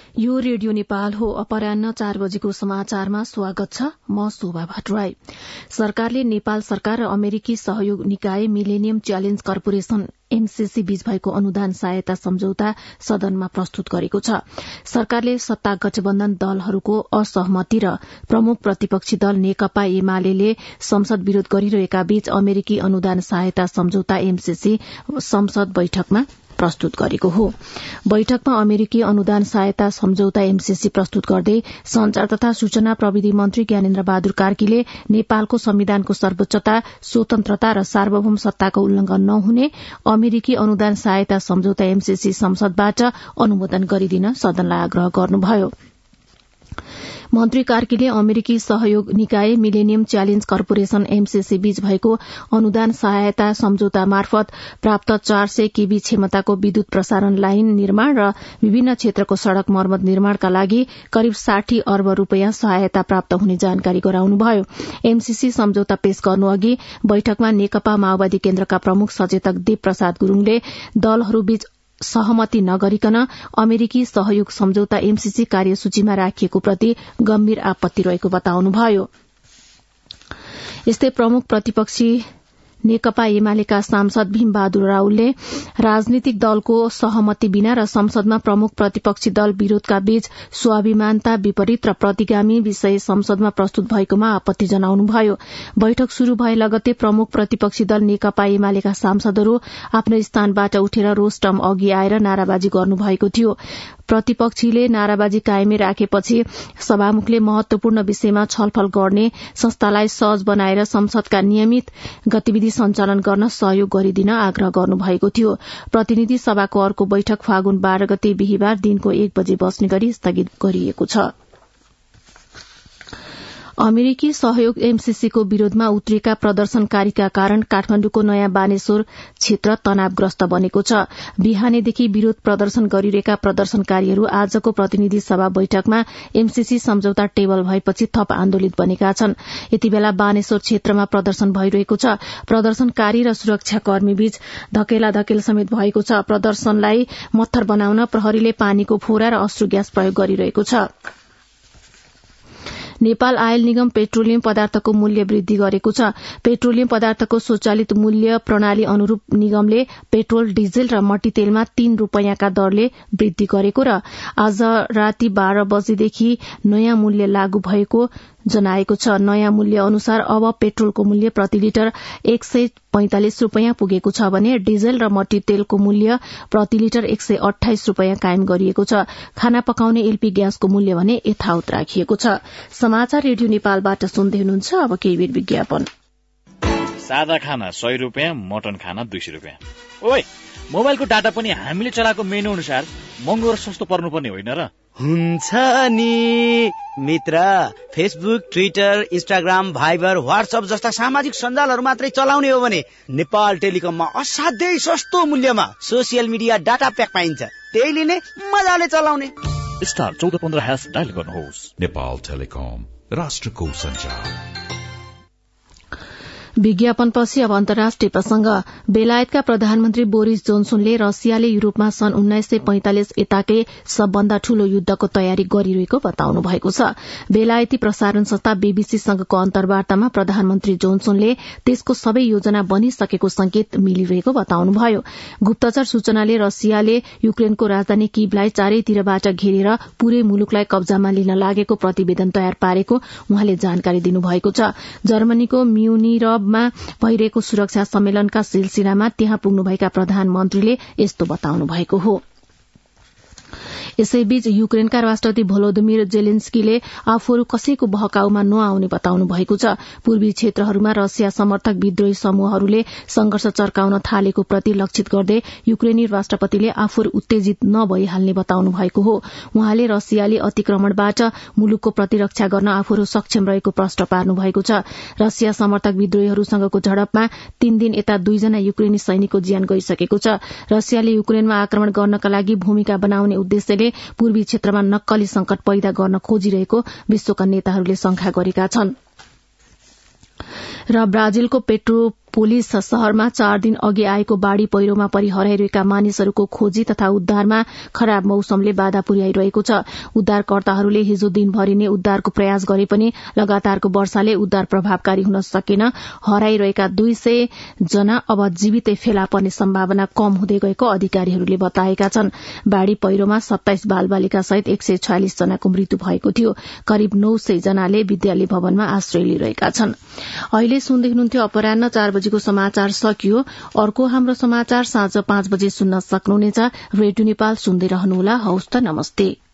यो रेडियो नेपाल हो। अपराह्न 4 बजेको समाचारमा स्वागत छ। म शोभा भट्टराई। सरकारले नेपाल सरकार र अमेरिकी सहयोग निकाय मिलेनियम च्यालेन्ज कर्पोरेशन एमसीसी बीच भएको अनुदान सहायता सम्झौता सदनमा प्रस्तुत गरेको छ। सरकारले सत्ता गठबन्धन दलहरूको असहमति र प्रमुख प्रतिपक्षी दल नेकपा एमाले संसद विरोध गरिरहेका बीच अमेरिकी अनुदान सहायता सम्झौता एमसीसी संसद बैठकमा प्रस्तुत गरेको हो। बैठकमा अमेरिकी अनुदान सहायता सम्झौता एमसीसी प्रस्तुत गर्दै संचार तथा सूचना प्रविधि मन्त्री ज्ञानेन्द्र बहादुर कार्कीले नेपालको संविधानको सर्वोच्चता, स्वतन्त्रता र सार्वभौम सत्ताको उल्लंघन नहुने अमेरिकी अनुदान सहायता सम्झौता एमसीसी संसदबाट अनुमोदन गरिदिन सदनलाई आग्रह गर्नुभयो। मन्त्री कार्कीले अमेरिकी सहयोग निकाय मिलेनियम च्यालेन्ज कर्पोरेशन एमसीसी बीच भएको अनुदान सहायता सम्झौता मार्फत प्राप्त 400 केबी क्षमताको विद्युत प्रसारण लाइन निर्माण र विभिन्न क्षेत्रको सड़क मर्मत निर्माणका लागि करिब 60 अर्ब रूपियाँ सहायता प्राप्त हुने जानकारी गराउनुभयो। एमसीसी सम्झौता पेश गर्नुअघि बैठकमा नेकपा माओवादी केन्द्रका प्रमुख सचेतक देव प्रसाद गुरूङले दलहरूबीच सहमति नगरिकन अमेरिकी सहयोग सम्झौता एमसीसी कार्यसूचीमा राखिएको प्रति गम्भीर आपत्ति रहेको बताउनुभयो। यस्तै प्रमुख प्रतिपक्षी नेकपा एमालेका सांसद भीमबहादुर राउलले राजनीतिक दलको सहमति बिना र संसदमा प्रमुख प्रतिपक्षी दल विरोधका बीच स्वाभिमानता विपरीत र प्रतिगामी विषय संसदमा प्रस्तुत भएकोमा आपत्ति जनाउनुभयो। बैठक शुरू भए लगतै प्रमुख प्रतिपक्षी दल नेकपा एमालेका सांसदहरू आफ्नो स्थानबाट उठेर रोस्टम अघि आएर नाराबाजी गर्नुभएको थियो। प्रतिपक्षीले नाराबाजी कायमै राखेपछि सभामुखले महत्वपूर्ण विषयमा छलफल गर्ने, संस्थालाई सहज बनाएर संसदका नियमित गतिविधि सञ्चालन गर्न सहयोग गरिदिन आग्रह गर्नुभएको थियो। प्रतिनिधि सभाको अर्को बैठक फागुन 12 गते बिहीबार दिनको 1 बजे बस्ने गरी स्थगित गरिएको छ। अमेरिकी सहयोग एमसीसीको विरोधमा उत्रिएका प्रदर्शनकारीका कारण काठमाण्डुको नयाँ बानेश्वर क्षेत्र तनावग्रस्त बनेको छ। बिहानैदेखि विरोध प्रदर्शन गरिरहेका प्रदर्शनकारीहरू आजको प्रतिनिधि सभा बैठकमा एमसीसी सम्झौता टेबल भएपछि थप आन्दोलित बनेका छन्। यतिबेला बानेश्वर क्षेत्रमा प्रदर्शन भइरहेको छ। प्रदर्शनकारी र सुरक्षाकर्मीबीच धकेलाधकेल समेत भएको छ। प्रदर्शनलाई मत्थर बनाउन प्रहरीले पानीको फोरा र अश्रु ग्यास प्रयोग गरिरहेको छ। नेपाल आयल निगम पेट्रोलियम पदार्थको मूल्य वृद्धि गरेको छ। पेट्रोलियम पदार्थको स्वचालित मूल्य प्रणाली अनुरूप निगमले पेट्रोल, डिजेल र मट्टी तेलमा 3 रूपियाँका दरले वृद्धि गरेको र आज राति 12 बजेदेखि नयाँ मूल्य लागू भएको जनाएको छ। नयाँ मूल्य अनुसार अब पेट्रोलको मूल्य प्रति लिटर 145 रूपियाँ पुगेको छ भने डिजेल र मट्टी तेलको मूल्य प्रति लिटर 128 रूपियाँ कायम गरिएको छ। खाना पकाउने एलपी ग्यासको मूल्य भने यथावत राखिएको छ। समाचार रेडियो नेपालबाट सुन्दै हुनुहुन्छ। अब केही बेर विज्ञापन। सादा खाना 100 रूपियाँ, मटन खाना 200 रूपियाँ। ओइ, मोबाइलको डाटा पनि हामीले चलाएको मेनु अनुसार महँगो र सस्तो पर्नुपर्ने होइन र? हुन्छ नि मित्र। Facebook, Twitter, Instagram, Viber, WhatsApp जस्ता सामाजिक सञ्जालहरू मात्रै चलाउने हो भने नेपाल टेलिकममा असाध्यै सस्तो मूल्यमा सोसियल मिडिया डाटा प्याक पाइन्छ। त्यही लिने, मजाले चलाउने। स्टार 1415# डायल गर्नुहोस्। नेपाल टेलिकम, राष्ट्रको सञ्चार। विज्ञापनपछि अब अन्तर्राष्ट्रिय प्रसंग। बेलायतका प्रधानमन्त्री बोरिस जोन्सनले रसियाले युरोपमा सन् 1945 यताकै सबभन्दा ठूलो युद्धको तयारी गरिरहेको बताउनु भएको छ। बेलायती प्रसारण संस्था बीबीसीसँगको अन्तर्वार्तामा प्रधानमन्त्री जोन्सनले त्यसको सबै योजना बनिसकेको संकेत मिलिरहेको बताउनुभयो। गुप्तचर सूचनाले रसियाले युक्रेनको राजधानी कीवलाई चारैतिरबाट घेरेर पूरै मुलुकलाई कब्जामा लिन लागेको प्रतिवेदन तयार पारेको उहाँले जानकारी दिनुभएको छ। जर्मनीको म्युनिख भइरहेको सुरक्षा सम्मेलनका सिलसिलामा त्यहाँ पुग्नुभएका प्रधानमन्त्रीले यस्तो बताउनु भएको हो। यसैबीच युक्रेनका राष्ट्रपति भोलोदिमिर जेलेन्स्कीले आफूहरू कसैको बहकाउमा नआउने बताउनु भएको छ। पूर्वी क्षेत्रहरूमा रसिया समर्थक विद्रोही समूहहरूले संघर्ष चर्काउन थालेको प्रति लक्षित गर्दै युक्रेनी राष्ट्रपतिले आफूहरू उत्तेजित नभइहाल्ने बताउनु भएको हो। उहाँले रसियाली अतिक्रमणबाट मुलुकको प्रतिरक्षा गर्न आफूहरू सक्षम रहेको प्रश्न पार्नु भएको छ। रसिया समर्थक विद्रोहीहरूसँगको झडपमा 3 दिन यता 2 जना युक्रेनी सैनिकको ज्यान गइसकेको छ। रसियाले युक्रेनमा आक्रमण गर्नका लागि भूमिका बनाउने उद्देश्यले पूर्वी क्षेत्रमा नक्कली संकट पैदा गर्न खोजिरहेको विश्वका नेताहरूले शंका गरेका छन्। र ब्राजिलको पेट्रो पुलिस शहरमा 4 दिन अघि आएको बाढ़ी पहिरोमा परि हराइरहेका मानिसहरूको खोजी तथा उद्धारमा खराब मौसमले बाधा पुर्याइरहेको छ। उद्धारकर्ताहरूले हिजो दिनभरि नै उद्धारको प्रयास गरे पनि लगातारको वर्षाले उद्धार प्रभावकारी हुन सकेन। हराइरहेका 200 जना अब जीवितै फेला पर्ने सम्भावना कम हुँदै गएको अधिकारीहरूले बताएका छन्। बाढ़ी पहिरोमा 27 बालबालिका सहित 146 जनाको मृत्यु भएको थियो। करिब 900 जनाले विद्यालय भवनमा आश्रय लिइरहेका छन्। अहिले सुन्दै हुनुहुन्थ्यो अपराह्न 4 बजेको समाचार सकियो। अर्को हाम्रो समाचार साँझ 5 बजे सुन्न सक्नुहुनेछ। रेडियो नेपाल सुन्दै रहनुहोला। हवस् त, नमस्ते।